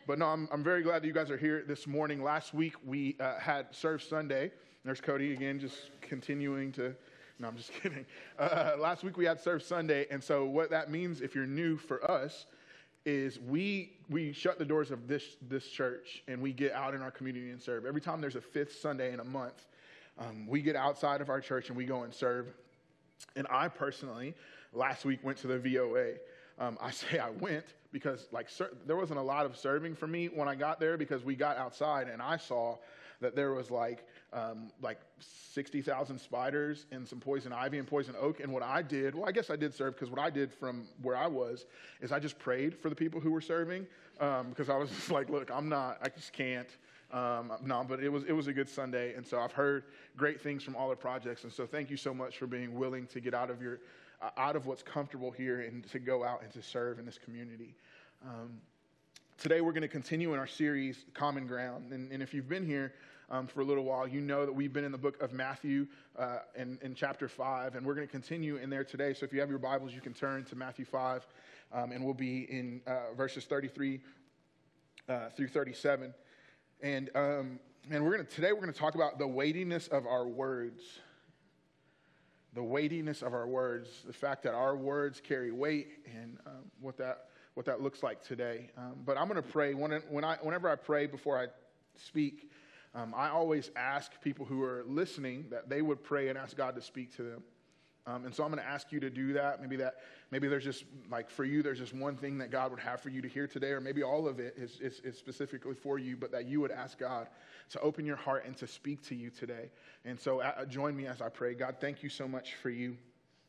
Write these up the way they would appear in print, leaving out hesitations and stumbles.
But no, I'm very glad that you guys are here this morning. Last week we had Serve Sunday. There's Cody again, just continuing to. No, I'm just kidding. Last week we had Serve Sunday, and so what that means, if you're new for us, is we shut the doors of this church and we get out in our community and serve. Every time there's a fifth Sunday in a month, we get outside of our church and we go and serve. And I personally, last week went to the VOA. I say I went because there wasn't a lot of serving for me when I got there, because we got outside and I saw that there was like 60,000 spiders and some poison ivy and poison oak. And what I did, well, I guess I did serve, because what I did from where I was is I just prayed for the people who were serving, because I was just like, look, I just can't. No, but it was a good Sunday. And so I've heard great things from all the projects. And so thank you so much for being willing to get out of what's comfortable here and to go out and to serve in this community. Today we're going to continue in our series, Common Ground. And if you've been here for a little while, you know that we've been in the book of Matthew in chapter 5, and we're going to continue in there today. So if you have your Bibles, you can turn to Matthew 5, and we'll be in verses 33 through 37. And today we're going to talk about the weightiness of our words. The weightiness of our words, the fact that our words carry weight, and what that looks like today. But I'm going to pray. Whenever I pray before I speak, I always ask people who are listening that they would pray and ask God to speak to them. And so I'm going to ask you to do that. Maybe there's just, like for you, there's just one thing that God would have for you to hear today, or maybe all of it is specifically for you, but that you would ask God to open your heart and to speak to you today. And so join me as I pray. God, thank you so much for you.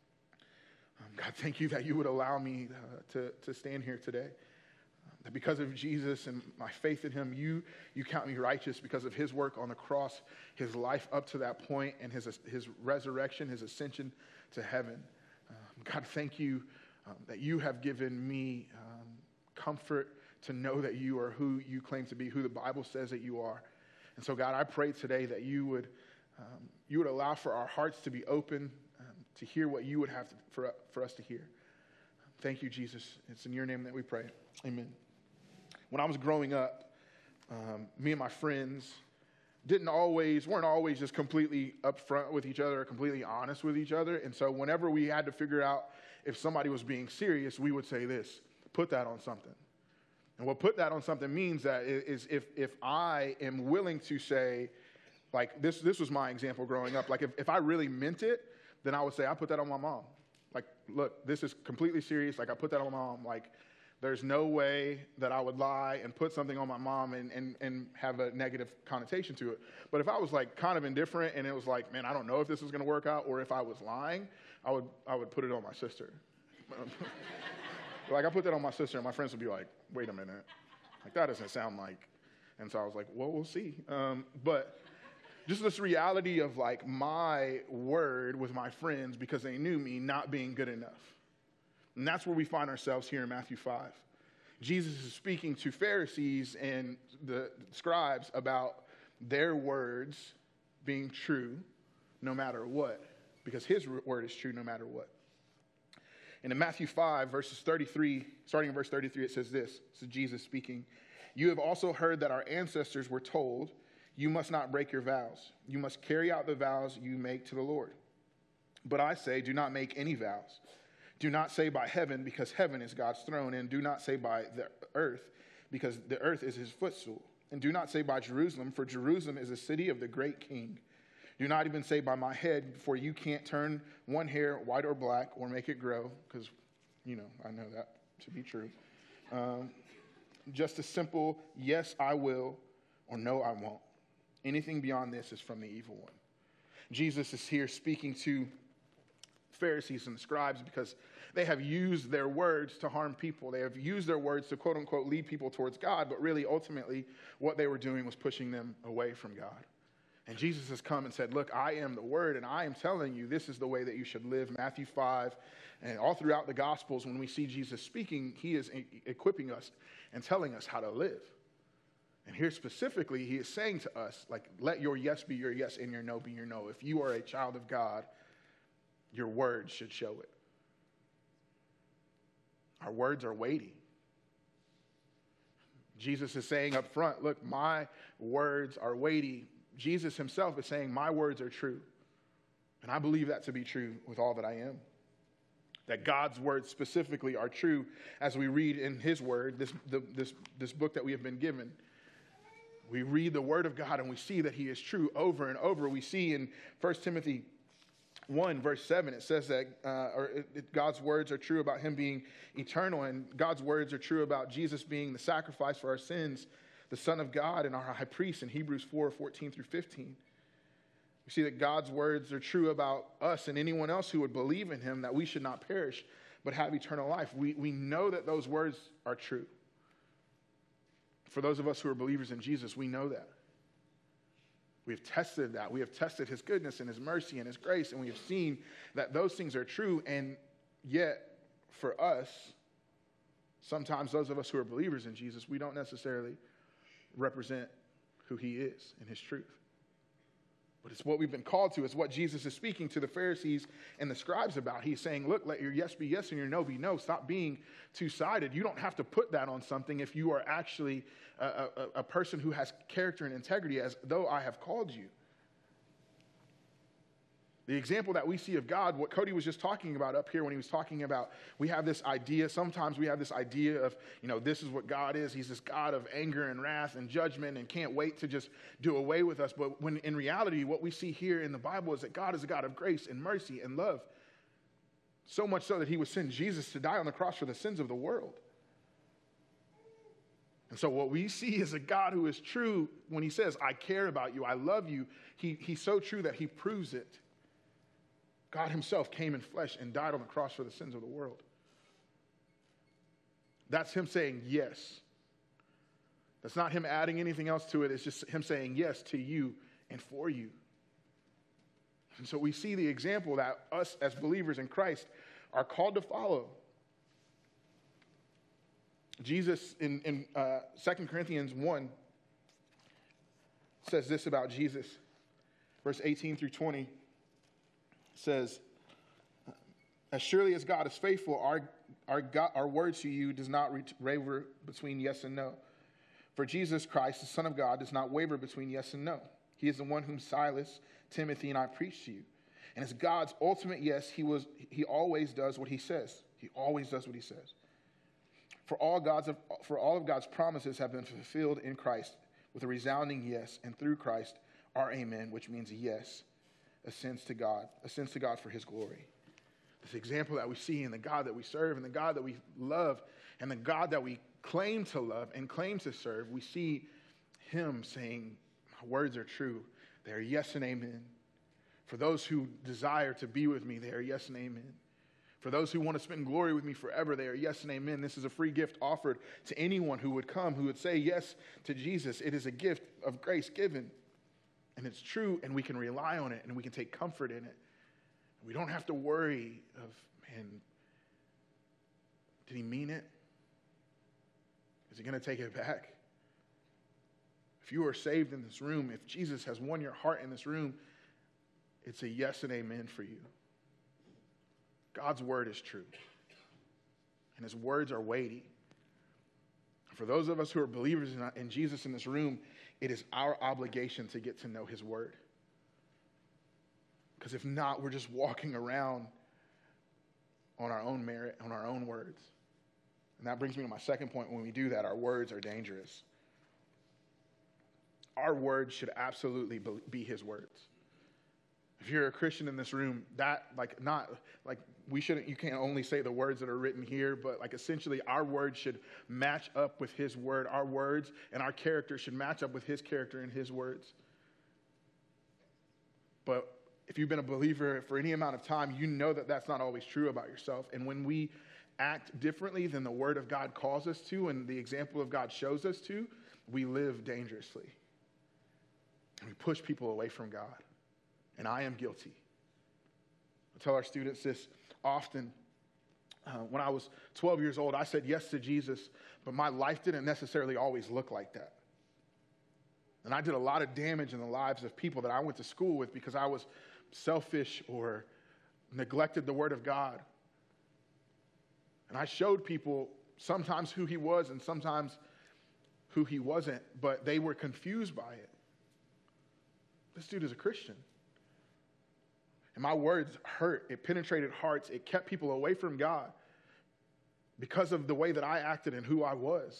God, thank you that you would allow me to stand here today. That because of Jesus and my faith in him, you count me righteous because of his work on the cross, his life up to that point, and his resurrection, his ascension to heaven. God, thank you that you have given me comfort to know that you are who you claim to be, who the Bible says that you are. And so, God, I pray today that you would allow for our hearts to be open to hear what you would have for us to hear. Thank you, Jesus. It's in your name that we pray. Amen. When I was growing up, me and my friends weren't always just completely upfront with each other, or completely honest with each other. And so whenever we had to figure out if somebody was being serious, we would say this: put that on something. And what put that on something means that is if I am willing to say, like this was my example growing up. Like if I really meant it, then I would say, I put that on my mom. Like, look, this is completely serious. Like, I put that on my mom. Like, there's no way that I would lie and put something on my mom and have a negative connotation to it. But if I was like kind of indifferent and it was like, man, I don't know if this is going to work out, or if I was lying, I would put it on my sister. Like, I put that on my sister, and my friends would be like, wait a minute. Like, that doesn't sound like. And so I was like, well, we'll see. But just this reality of like my word with my friends, because they knew me, not being good enough. And that's where we find ourselves here in Matthew 5. Jesus is speaking to Pharisees and the scribes about their words being true no matter what, because his word is true no matter what. And in Matthew 5, starting in verse 33, it says this. This is Jesus speaking. You have also heard that our ancestors were told, you must not break your vows. You must carry out the vows you make to the Lord. But I say, do not make any vows. Do not say by heaven, because heaven is God's throne. And do not say by the earth, because the earth is his footstool. And do not say by Jerusalem, for Jerusalem is the city of the great king. Do not even say by my head, for you can't turn one hair white or black or make it grow, because, I know that to be true. Just a simple, yes, I will, or no, I won't. Anything beyond this is from the evil one. Jesus is here speaking to Pharisees and the scribes because they have used their words to harm people. They have used their words to, quote unquote, lead people towards God, but really, ultimately, what they were doing was pushing them away from God. And Jesus has come and said, look, I am the word, and I am telling you this is the way that you should live. Matthew 5, and all throughout the Gospels, when we see Jesus speaking, he is equipping us and telling us how to live. And here specifically, he is saying to us, like, let your yes be your yes and your no be your no. If you are a child of God, your words should show it. Our words are weighty. Jesus is saying up front, look, my words are weighty. Jesus himself is saying, my words are true. And I believe that to be true with all that I am. That God's words specifically are true as we read in his word, this book that we have been given. We read the word of God and we see that he is true over and over. We see in 1 Timothy 1 verse 7, it says that God's words are true about him being eternal, and God's words are true about Jesus being the sacrifice for our sins, the Son of God and our high priest in Hebrews 4:14 through 15. We see that God's words are true about us and anyone else who would believe in him, that we should not perish but have eternal life. We know that those words are true. For those of us who are believers in Jesus, we know that. We have tested that. We have tested his goodness and his mercy and his grace, and we have seen that those things are true. And yet, for us, sometimes those of us who are believers in Jesus, we don't necessarily represent who he is in his truth. But it's what we've been called to. It's what Jesus is speaking to the Pharisees and the scribes about. He's saying, look, let your yes be yes and your no be no. Stop being two-sided. You don't have to put that on something if you are actually a person who has character and integrity, as though I have called you. The example that we see of God, what Cody was just talking about up here when he was talking about, we have this idea, sometimes we have this idea of, this is what God is. He's this God of anger and wrath and judgment and can't wait to just do away with us. But when in reality, what we see here in the Bible is that God is a God of grace and mercy and love. So much so that he would send Jesus to die on the cross for the sins of the world. And so what we see is a God who is true when he says, I care about you, I love you. He's so true that he proves it. God himself came in flesh and died on the cross for the sins of the world. That's him saying yes. That's not him adding anything else to it. It's just him saying yes to you and for you. And so we see the example that us as believers in Christ are called to follow. Jesus in 2 Corinthians 1 says this about Jesus. Verse 18 through 20. Says, as surely as God is faithful, our word to you does not waver between yes and no. For Jesus Christ, the Son of God, does not waver between yes and no. He is the one whom Silas, Timothy, and I preach to you. And as God's ultimate yes, he always does what he says. He always does what he says. For all of God's promises have been fulfilled in Christ with a resounding yes, and through Christ, our amen, which means yes, ascends to God for his glory. This example that we see in the God that we serve and the God that we love and the God that we claim to love and claim to serve, we see him saying, my words are true. They are yes and amen. For those who desire to be with me, they are yes and amen. For those who want to spend glory with me forever, they are yes and amen. This is a free gift offered to anyone who would come, who would say yes to Jesus. It is a gift of grace given. And it's true, and we can rely on it, and we can take comfort in it. We don't have to worry of, man, did he mean it? Is he going to take it back? If you are saved in this room, if Jesus has won your heart in this room, it's a yes and amen for you. God's word is true, and his words are weighty. For those of us who are believers in Jesus in this room, it is our obligation to get to know his word. Because if not, we're just walking around on our own merit, on our own words. And that brings me to my second point. When we do that, our words are dangerous. Our words should absolutely be his words. If you're a Christian in this room, you can't only say the words that are written here, but essentially our words should match up with his word. Our words and our character should match up with his character and his words. But if you've been a believer for any amount of time, you know that that's not always true about yourself. And when we act differently than the word of God calls us to and the example of God shows us to, we live dangerously. And we push people away from God. And I am guilty. I tell our students this often. When I was 12 years old, I said yes to Jesus, but my life didn't necessarily always look like that. And I did a lot of damage in the lives of people that I went to school with because I was selfish or neglected the word of God. And I showed people sometimes who he was and sometimes who he wasn't, but they were confused by it. This dude is a Christian. And my words hurt. It penetrated hearts. It kept people away from God because of the way that I acted and who I was.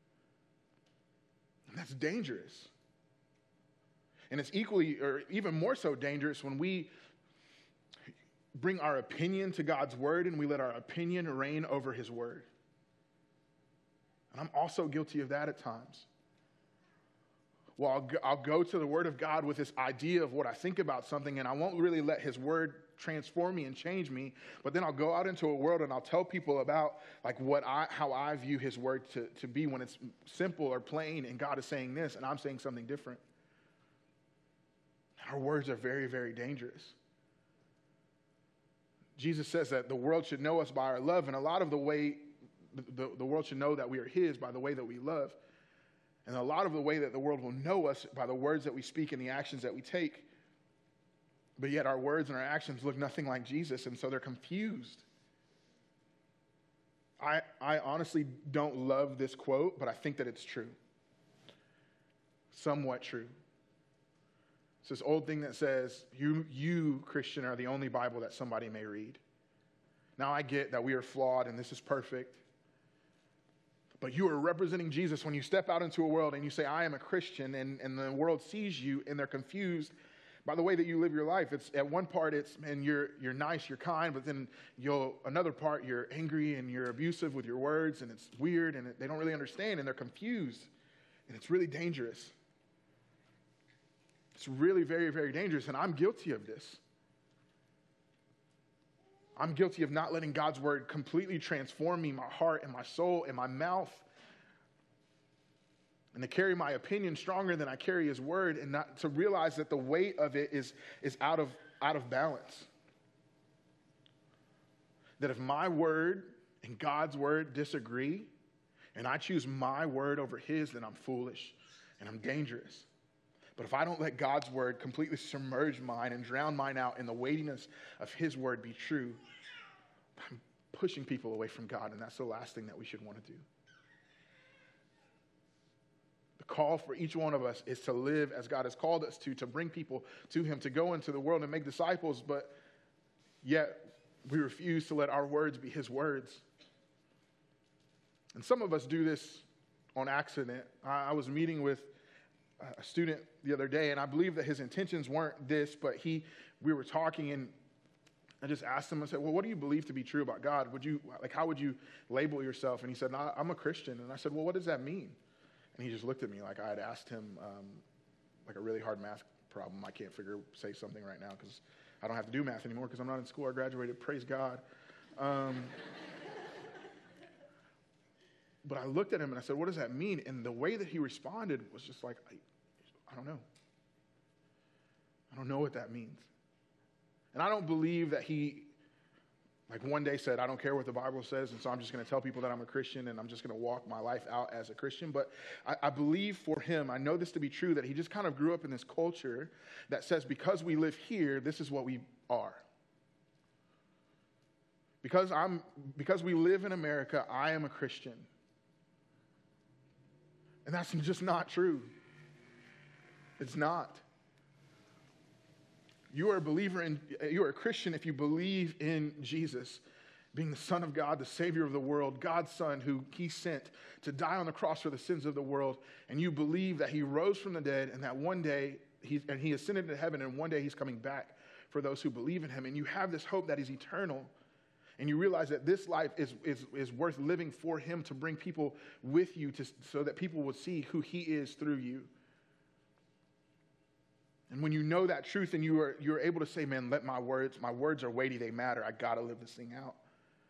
And that's dangerous. And it's equally or even more so dangerous when we bring our opinion to God's word and we let our opinion reign over his word. And I'm also guilty of that at times. Well, I'll go to the word of God with this idea of what I think about something, and I won't really let his word transform me and change me. But then I'll go out into a world and I'll tell people about like how I view his word to be when it's simple or plain, and God is saying this and I'm saying something different. Our words are very, very dangerous. Jesus says that the world should know us by our love, and a lot of the way the world should know that we are his by the way that we love. And a lot of the way that the world will know us by the words that we speak and the actions that we take. But yet our words and our actions look nothing like Jesus, and so they're confused. I honestly don't love this quote, but I think that it's true. Somewhat true. It's this old thing that says, you, Christian, are the only Bible that somebody may read. Now I get that we are flawed and this is perfect. But you are representing Jesus when you step out into a world and you say, I am a Christian, and the world sees you and they're confused by the way that you live your life. It's at one part, man, you're nice, you're kind, but then another part, you're angry and you're abusive with your words, and it's weird, and they don't really understand, and they're confused. And it's really dangerous. It's really very, very dangerous, and I'm guilty of this. I'm guilty of not letting God's word completely transform me, my heart and my soul and my mouth, and to carry my opinion stronger than I carry his word, and not to realize that the weight of it is out of balance. That if my word and God's word disagree, and I choose my word over his, then I'm foolish and I'm dangerous. But if I don't let God's word completely submerge mine and drown mine out in the weightiness of his word be true, I'm pushing people away from God, and that's the last thing that we should want to do. The call for each one of us is to live as God has called us to bring people to him, to go into the world and make disciples, but yet we refuse to let our words be his words. And some of us do this on accident. I was meeting with a student the other day, and I believe that his intentions weren't this, but we were talking, and I just asked him, I said, well, what do you believe to be true about God? How would you label yourself? And he said, no, I'm a Christian. And I said, well, what does that mean? And he just looked at me like I had asked him like a really hard math problem. I can't say something right now because I don't have to do math anymore because I'm not in school. I graduated, praise God. But I looked at him and I said, what does that mean? And the way that he responded was just like, I don't know. I don't know what that means. And I don't believe that he, like one day said, I don't care what the Bible says, and so I'm just going to tell people that I'm a Christian, and I'm just going to walk my life out as a Christian. But I believe for him, I know this to be true, that he just kind of grew up in this culture that says because we live here, this is what we are. Because we live in America, I am a Christian. And that's just not true. It's not. You are a Christian if you believe in Jesus, being the Son of God, the Savior of the world, God's Son who he sent to die on the cross for the sins of the world, and you believe that he rose from the dead and that one day he ascended into heaven, and one day he's coming back for those who believe in him, and you have this hope that is eternal. And you realize that this life is worth living for him, to bring people with you so that people will see who he is through you. And when you know that truth and you're able to say, man, let my words are weighty, they matter. I got to live this thing out.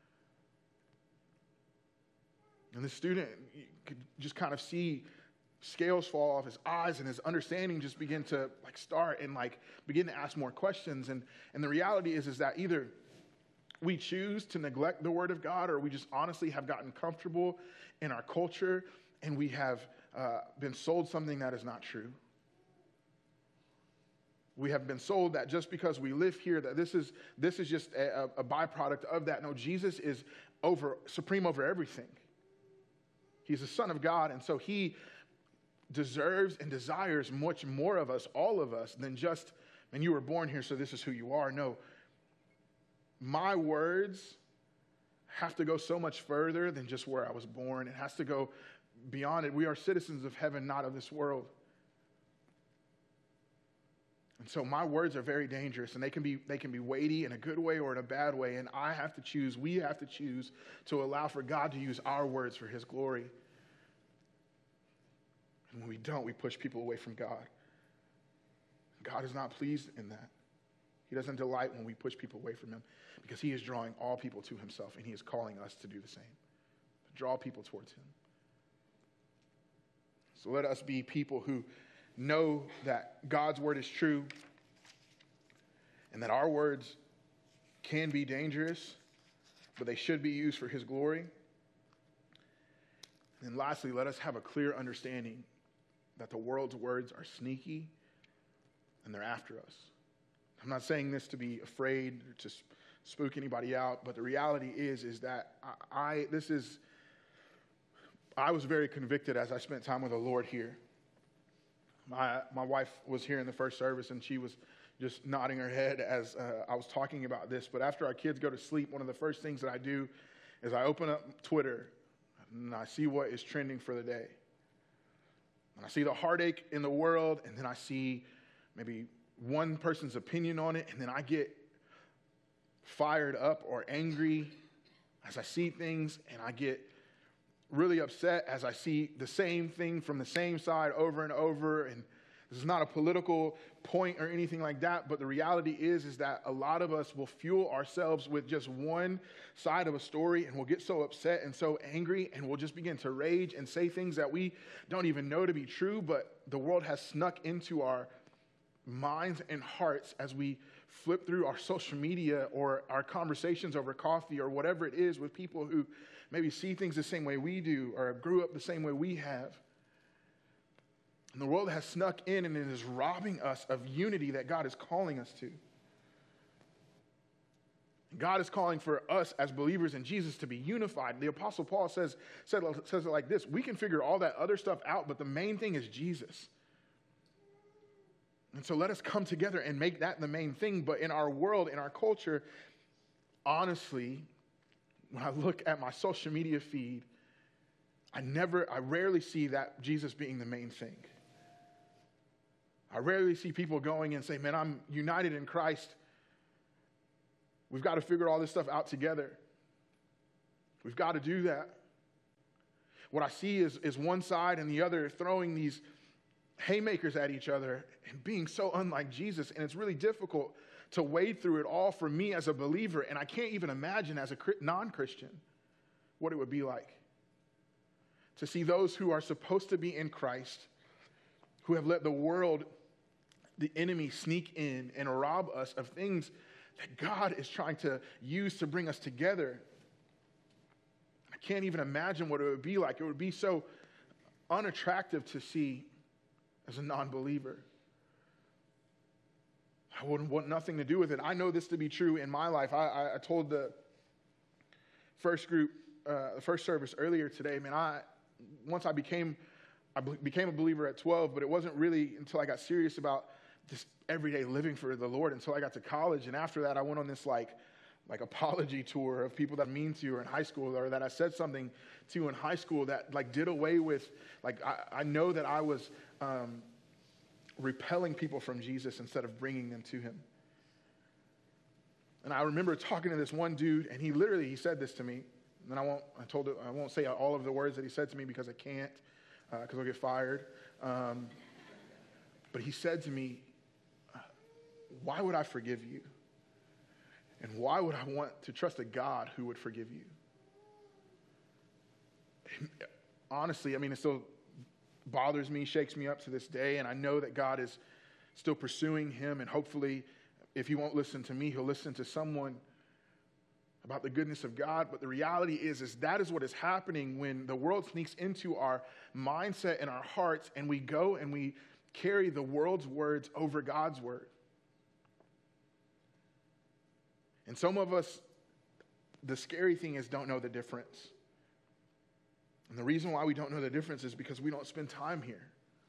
And the student, you could just kind of see scales fall off his eyes, and his understanding just begin to start and begin to ask more questions. And the reality is that either we choose to neglect the word of God, or we just honestly have gotten comfortable in our culture and we have been sold something that is not true. We have been sold that just because we live here, that this is just a byproduct of that. No, Jesus is supreme over everything. He's the Son of God, and so he deserves and desires much more of us, all of us, than just, man, you were born here, so this is who you are. No, my words have to go so much further than just where I was born. It has to go beyond it. We are citizens of heaven, not of this world. And so my words are very dangerous, and they can be weighty in a good way or in a bad way, and we have to choose to allow for God to use our words for his glory. And when we don't, we push people away from God. God is not pleased in that. He doesn't delight when we push people away from him, because he is drawing all people to himself, and he is calling us to do the same, to draw people towards him. So let us be people who know that God's word is true and that our words can be dangerous, but they should be used for his glory. And lastly, let us have a clear understanding that the world's words are sneaky and they're after us. I'm not saying this to be afraid or to spook anybody out, but the reality is that I was very convicted as I spent time with the Lord here. My wife was here in the first service, and she was just nodding her head as I was talking about this. But after our kids go to sleep, one of the first things that I do is I open up Twitter, and I see what is trending for the day. And I see the heartache in the world, and then I see maybe one person's opinion on it, and then I get fired up or angry as I see things, and I get really upset as I see the same thing from the same side over and over. And this is not a political point or anything like that, but the reality is that a lot of us will fuel ourselves with just one side of a story, and we'll get so upset and so angry, and we'll just begin to rage and say things that we don't even know to be true, but the world has snuck into our minds and hearts as we flip through our social media or our conversations over coffee or whatever it is with people who maybe see things the same way we do or grew up the same way we have. And the world has snuck in, and it is robbing us of unity that God is calling us to. God is calling for us as believers in Jesus to be unified. The Apostle Paul says it like this: we can figure all that other stuff out, but the main thing is Jesus. And so let us come together and make that the main thing. But in our world, in our culture, honestly, when I look at my social media feed, I rarely see that Jesus being the main thing. I rarely see people going and say, man, I'm united in Christ. We've got to figure all this stuff out together. We've got to do that. What I see is one side and the other throwing these haymakers at each other and being so unlike Jesus. And it's really difficult to wade through it all for me as a believer. And I can't even imagine as a non-Christian what it would be like to see those who are supposed to be in Christ, who have let the world, the enemy, sneak in and rob us of things that God is trying to use to bring us together. I can't even imagine what it would be like. It would be so unattractive to see as a non-believer. I wouldn't want nothing to do with it. I know this to be true in my life. I told the first group, the first service earlier today, man, I became a believer at 12, but it wasn't really until I got serious about just everyday living for the Lord until I got to college. And after that, I went on this like apology tour of people that I'm mean to or in high school, or that I said something to in high school that like did away with, like I know that I was repelling people from Jesus instead of bringing them to him. And I remember talking to this one dude, and he said this to me. And I won't say all of the words that he said to me because I can't, because I'll get fired. But he said to me, why would I forgive you? And why would I want to trust a God who would forgive you? And honestly, I mean, it still bothers me, shakes me up to this day, and I know that God is still pursuing him, and hopefully, if he won't listen to me, he'll listen to someone about the goodness of God. But the reality is that is what is happening when the world sneaks into our mindset and our hearts, and we go and we carry the world's words over God's word. And some of us, the scary thing is, don't know the difference. And the reason why we don't know the difference is because we don't spend time here.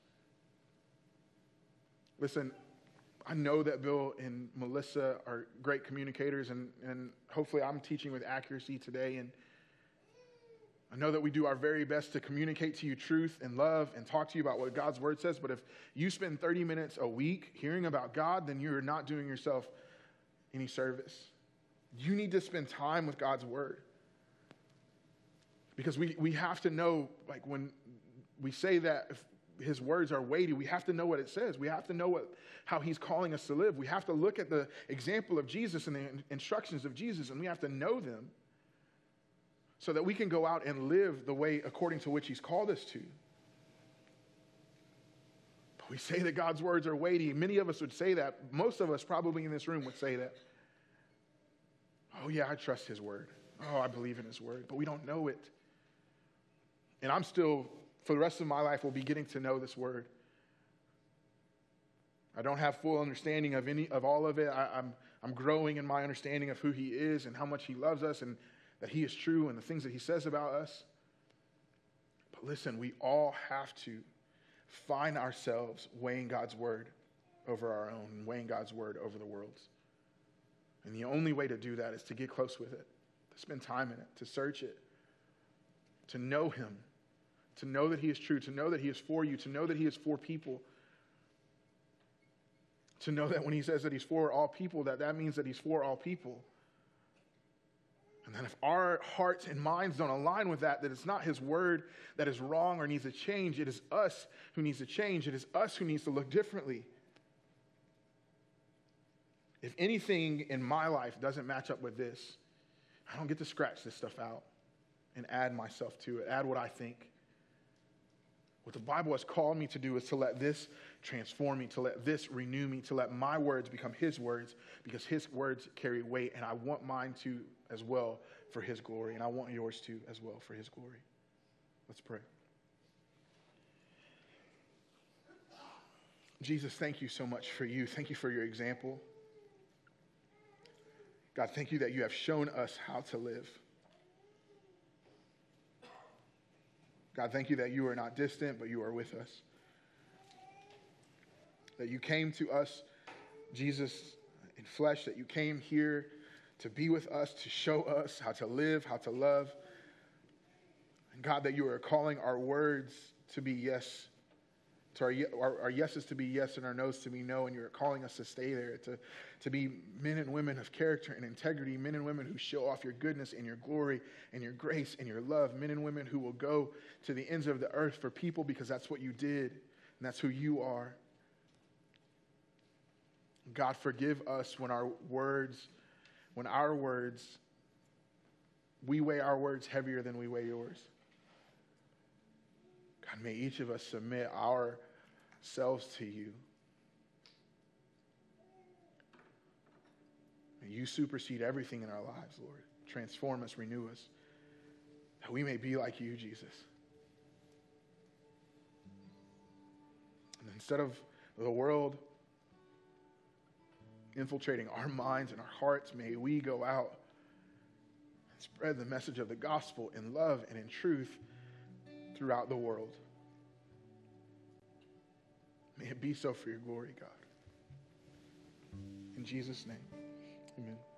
Listen, I know that Bill and Melissa are great communicators, and hopefully I'm teaching with accuracy today. And I know that we do our very best to communicate to you truth and love and talk to you about what God's word says. But if you spend 30 minutes a week hearing about God, then you're not doing yourself any service. You need to spend time with God's word. Because we have to know, like when we say that if his words are weighty, we have to know what it says. We have to know how he's calling us to live. We have to look at the example of Jesus and the instructions of Jesus, and we have to know them so that we can go out and live the way according to which he's called us to. But we say that God's words are weighty. Many of us would say that. Most of us probably in this room would say that. Oh yeah, I trust his word. Oh, I believe in his word. But we don't know it. And I'm still, for the rest of my life, will be getting to know this word. I don't have full understanding of all of it. I'm growing in my understanding of who he is and how much he loves us and that he is true and the things that he says about us. But listen, we all have to find ourselves weighing God's word over our own and weighing God's word over the world's. And the only way to do that is to get close with it, to spend time in it, to search it, to know him, to know that he is true, to know that he is for you, to know that he is for people, to know that when he says that he's for all people, that means that he's for all people. And then if our hearts and minds don't align with that it's not his word that is wrong or needs to change. It is us who needs to change. It is us who needs to look differently. If anything in my life doesn't match up with this, I don't get to scratch this stuff out and add myself to it, add what I think. What the Bible has called me to do is to let this transform me, to let this renew me, to let my words become his words, because his words carry weight, and I want mine to as well for his glory, and I want yours to as well for his glory. Let's pray. Jesus, thank you so much for you. Thank you for your example. God, thank you that you have shown us how to live. God, thank you that you are not distant, but you are with us. That you came to us, Jesus, in flesh, that you came here to be with us, to show us how to live, how to love. And God, that you are calling our words to be yes, to our yeses to be yes and our no's to be no, and you're calling us to stay there, to be men and women of character and integrity, men and women who show off your goodness and your glory and your grace and your love, men and women who will go to the ends of the earth for people because that's what you did and that's who you are. God, forgive us when our words, we weigh our words heavier than we weigh yours. God, may each of us submit ourselves to you. May you supersede everything in our lives, Lord. Transform us, renew us, that we may be like you, Jesus. And instead of the world infiltrating our minds and our hearts, may we go out and spread the message of the gospel in love and in truth throughout the world. May it be so for your glory, God. In Jesus' name, amen.